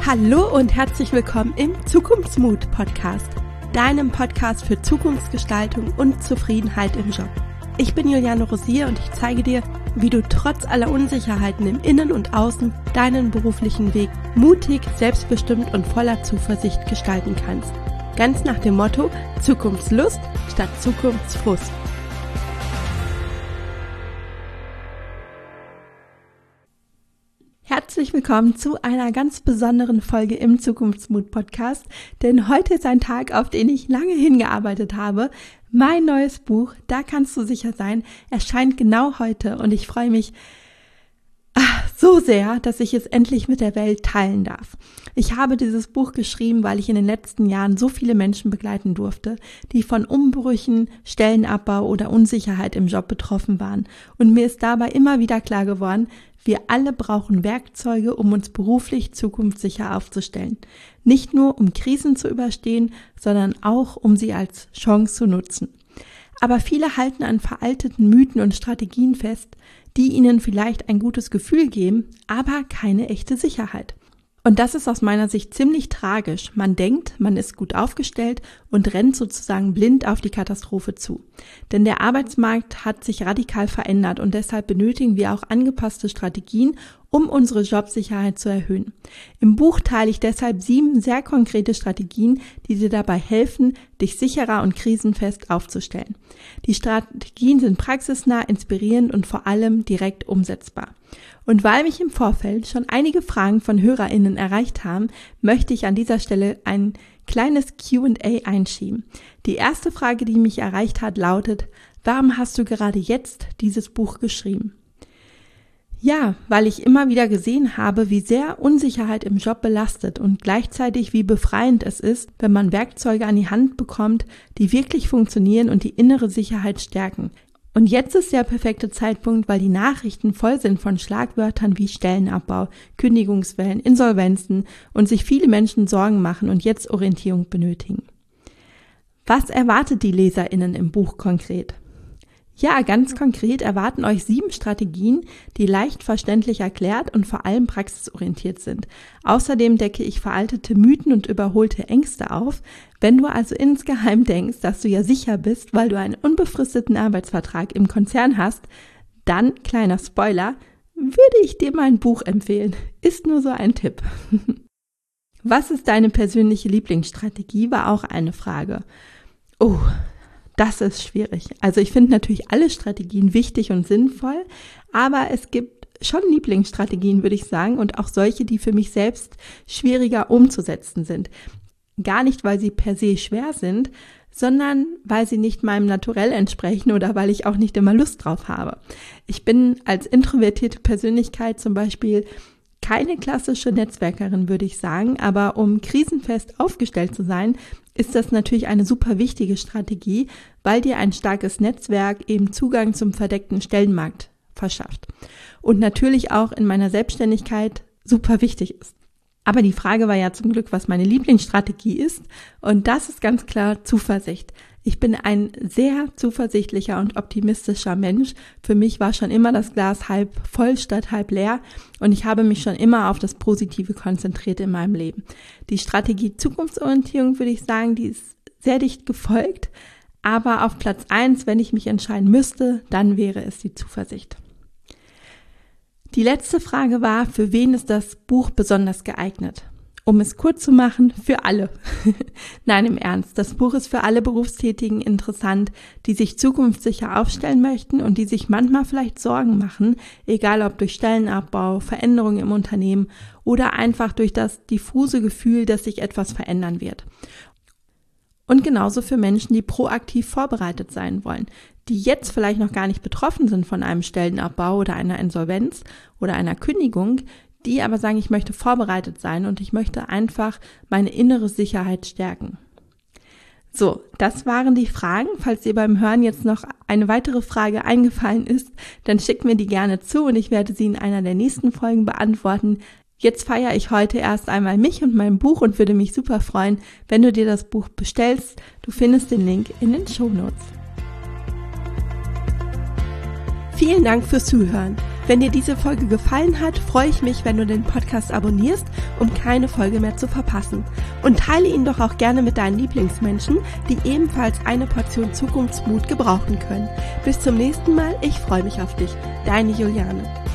Hallo und herzlich willkommen im Zukunftsmut-Podcast, deinem Podcast für Zukunftsgestaltung und Zufriedenheit im Job. Ich bin Juliane Rosier und ich zeige dir, wie du trotz aller Unsicherheiten im Innen und Außen deinen beruflichen Weg mutig, selbstbestimmt und voller Zuversicht gestalten kannst. Ganz nach dem Motto Zukunftslust statt Zukunftsfrust. Herzlich willkommen zu einer ganz besonderen Folge im Zukunftsmut-Podcast, denn heute ist ein Tag, auf den ich lange hingearbeitet habe. Mein neues Buch, da kannst du sicher sein, erscheint genau heute und ich freue mich so sehr, dass ich es endlich mit der Welt teilen darf. Ich habe dieses Buch geschrieben, weil ich in den letzten Jahren so viele Menschen begleiten durfte, die von Umbrüchen, Stellenabbau oder Unsicherheit im Job betroffen waren. Und mir ist dabei immer wieder klar geworden, wir alle brauchen Werkzeuge, um uns beruflich zukunftssicher aufzustellen. Nicht nur, um Krisen zu überstehen, sondern auch, um sie als Chance zu nutzen. Aber viele halten an veralteten Mythen und Strategien fest, die ihnen vielleicht ein gutes Gefühl geben, aber keine echte Sicherheit. Und das ist aus meiner Sicht ziemlich tragisch. Man denkt, man ist gut aufgestellt und rennt sozusagen blind auf die Katastrophe zu. Denn der Arbeitsmarkt hat sich radikal verändert und deshalb benötigen wir auch angepasste Strategien, um unsere Jobsicherheit zu erhöhen. Im Buch teile ich deshalb 7 sehr konkrete Strategien, die dir dabei helfen, dich sicherer und krisenfest aufzustellen. Die Strategien sind praxisnah, inspirierend und vor allem direkt umsetzbar. Und weil mich im Vorfeld schon einige Fragen von HörerInnen erreicht haben, möchte ich an dieser Stelle ein kleines Q&A einschieben. Die erste Frage, die mich erreicht hat, lautet: Warum hast du gerade jetzt dieses Buch geschrieben? Ja, weil ich immer wieder gesehen habe, wie sehr Unsicherheit im Job belastet und gleichzeitig wie befreiend es ist, wenn man Werkzeuge an die Hand bekommt, die wirklich funktionieren und die innere Sicherheit stärken. Und jetzt ist der perfekte Zeitpunkt, weil die Nachrichten voll sind von Schlagwörtern wie Stellenabbau, Kündigungswellen, Insolvenzen und sich viele Menschen Sorgen machen und jetzt Orientierung benötigen. Was erwartet die LeserInnen im Buch konkret? Ja, ganz konkret erwarten euch 7 Strategien, die leicht verständlich erklärt und vor allem praxisorientiert sind. Außerdem decke ich veraltete Mythen und überholte Ängste auf. Wenn du also insgeheim denkst, dass du ja sicher bist, weil du einen unbefristeten Arbeitsvertrag im Konzern hast, dann, kleiner Spoiler, würde ich dir mein Buch empfehlen. Ist nur so ein Tipp. Was ist deine persönliche Lieblingsstrategie, war auch eine Frage. Oh, das ist schwierig. Also ich finde natürlich alle Strategien wichtig und sinnvoll, aber es gibt schon Lieblingsstrategien, würde ich sagen, und auch solche, die für mich selbst schwieriger umzusetzen sind. Gar nicht, weil sie per se schwer sind, sondern weil sie nicht meinem Naturell entsprechen oder weil ich auch nicht immer Lust drauf habe. Ich bin als introvertierte Persönlichkeit zum Beispiel keine klassische Netzwerkerin, würde ich sagen, aber um krisenfest aufgestellt zu sein, ist das natürlich eine super wichtige Strategie, weil dir ein starkes Netzwerk eben Zugang zum verdeckten Stellenmarkt verschafft. Und natürlich auch in meiner Selbstständigkeit super wichtig ist. Aber die Frage war ja zum Glück, was meine Lieblingsstrategie ist. Und das ist ganz klar Zuversicht. Ich bin ein sehr zuversichtlicher und optimistischer Mensch. Für mich war schon immer das Glas halb voll statt halb leer und ich habe mich schon immer auf das Positive konzentriert in meinem Leben. Die Strategie Zukunftsorientierung, würde ich sagen, die ist sehr dicht gefolgt, aber auf Platz 1, wenn ich mich entscheiden müsste, dann wäre es die Zuversicht. Die letzte Frage war, für wen ist das Buch besonders geeignet? Um es kurz zu machen, für alle. Nein, im Ernst, das Buch ist für alle Berufstätigen interessant, die sich zukunftssicher aufstellen möchten und die sich manchmal vielleicht Sorgen machen, egal ob durch Stellenabbau, Veränderungen im Unternehmen oder einfach durch das diffuse Gefühl, dass sich etwas verändern wird. Und genauso für Menschen, die proaktiv vorbereitet sein wollen, die jetzt vielleicht noch gar nicht betroffen sind von einem Stellenabbau oder einer Insolvenz oder einer Kündigung, die aber sagen, ich möchte vorbereitet sein und ich möchte einfach meine innere Sicherheit stärken. So, das waren die Fragen. Falls dir beim Hören jetzt noch eine weitere Frage eingefallen ist, dann schick mir die gerne zu und ich werde sie in einer der nächsten Folgen beantworten. Jetzt feiere ich heute erst einmal mich und mein Buch und würde mich super freuen, wenn du dir das Buch bestellst. Du findest den Link in den Shownotes. Vielen Dank fürs Zuhören. Wenn dir diese Folge gefallen hat, freue ich mich, wenn du den Podcast abonnierst, um keine Folge mehr zu verpassen. Und teile ihn doch auch gerne mit deinen Lieblingsmenschen, die ebenfalls eine Portion Zukunftsmut gebrauchen können. Bis zum nächsten Mal, ich freue mich auf dich. Deine Juliane.